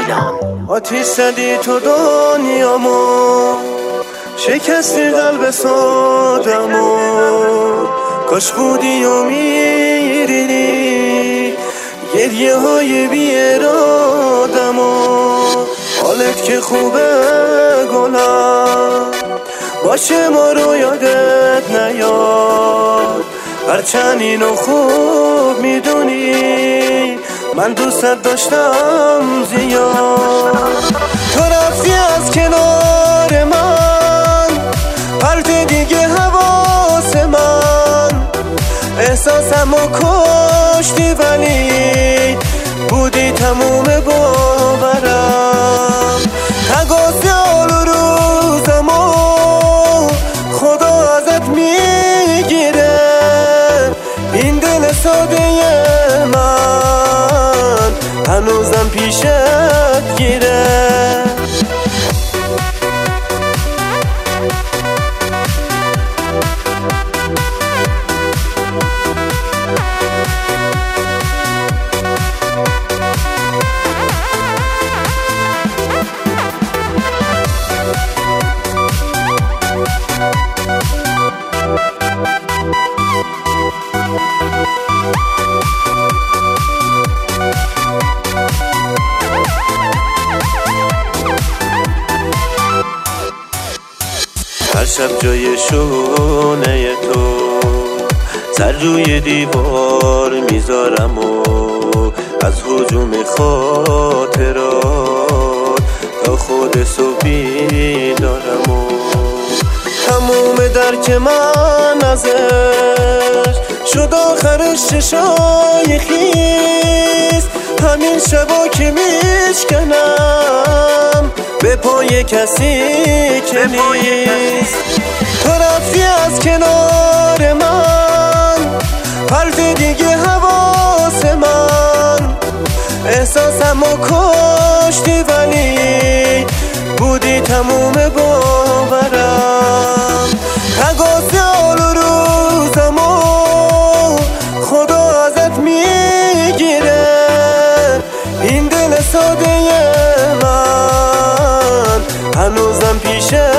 میلان. آتیش زدی تو دنیامو، شکستی قلب سادمو، کاش بودی و میریدی گریه های بی ارادمو. حالت که خوبه گلم، باشه ما رو یادت نیاد، هرچند اینو خوب میدونی من دوستت داشتم زیاد. تو رفتی از کنار من، پرت دیگه حواس من، احساسمو کشتی ولی بودی تموم باورم. تقاضی حال و روزمو خدا ازت میگیره، این دل ساده من هنوزم پیشت گیره. هر شب جای شونه تو سر روی دیوار میذارم و از هجوم خاطرات تا خود صبحی دارم و تموم درک من ازش شد آخرش چشای خیس. همین شبا که میشکنم به پای کسی که نیست. تو رفتی از کنار من، پرت دیگه حواس من، احساسمو کشتی ولی بودی تموم باورم. تقاضی حال و روزمو خدا ازت میگیره، این دل ساده من هنوزم پیشه